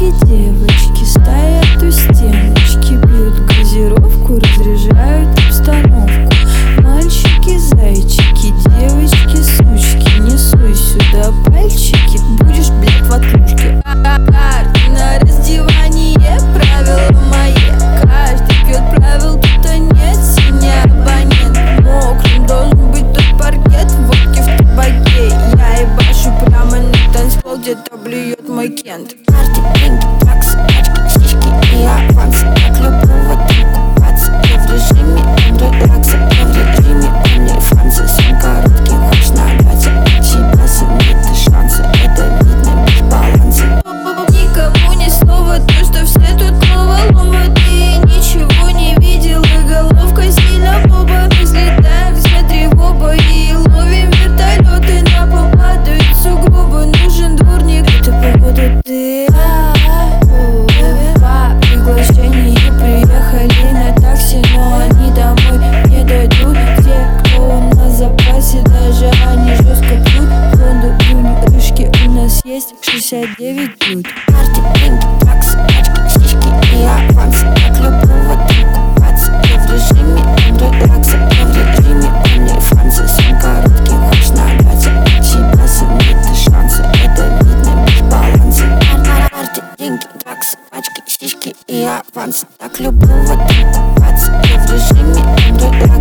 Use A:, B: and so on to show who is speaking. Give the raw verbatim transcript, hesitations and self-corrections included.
A: Все девочки стоят у стеночки, пьют газировку, разряжают обстановку. Мальчики, зайчики, девочки, сучки, не суй сюда пальчики, будешь, блядь, в отключке. Карты на раздевание, правила мои. Каждый пьет правил, тут нет, синий абонент. Мокрым должен быть тот паркет, водки в табаке. Я ебашу прямо на танцпол, где-то блюет мой Кент.
B: Карты, деньги, таксы, тачки, сиськи и авансы. Так люблю в этом купаться. Я в режиме релакса, я в режиме OnlyFans. Сон короткий, хочешь набраться от себя, нет и шансы. Это видно без баланса.
A: Никому ни слова, то, что все тут головоломы. Ты ничего не видел, и головка сильно боба. Мы взлетаем, смотри в оба и ловим вертолеты. На пол падают сугробы, нужен дворник. Это погода ты. По приглашению приехали на такси, но они домой не дойдут. Те, кто у нас в запасе, даже они жестко пьют. Фонду, юни, крышки у нас есть шестьдесят девять блюд.
B: Карты, деньги, таксы, тачки, сиськи и авансы. Так люблю в этом купаться. Я в режиме релакса, я в режиме OnlyFans. Сон короткий, хочешь набраться от себя, нет и шансы. Это видно без баланса. Карты, деньги, таксы, тачки, сиськи и авансы. Так люблю в этом купаться. Я в режиме релакса.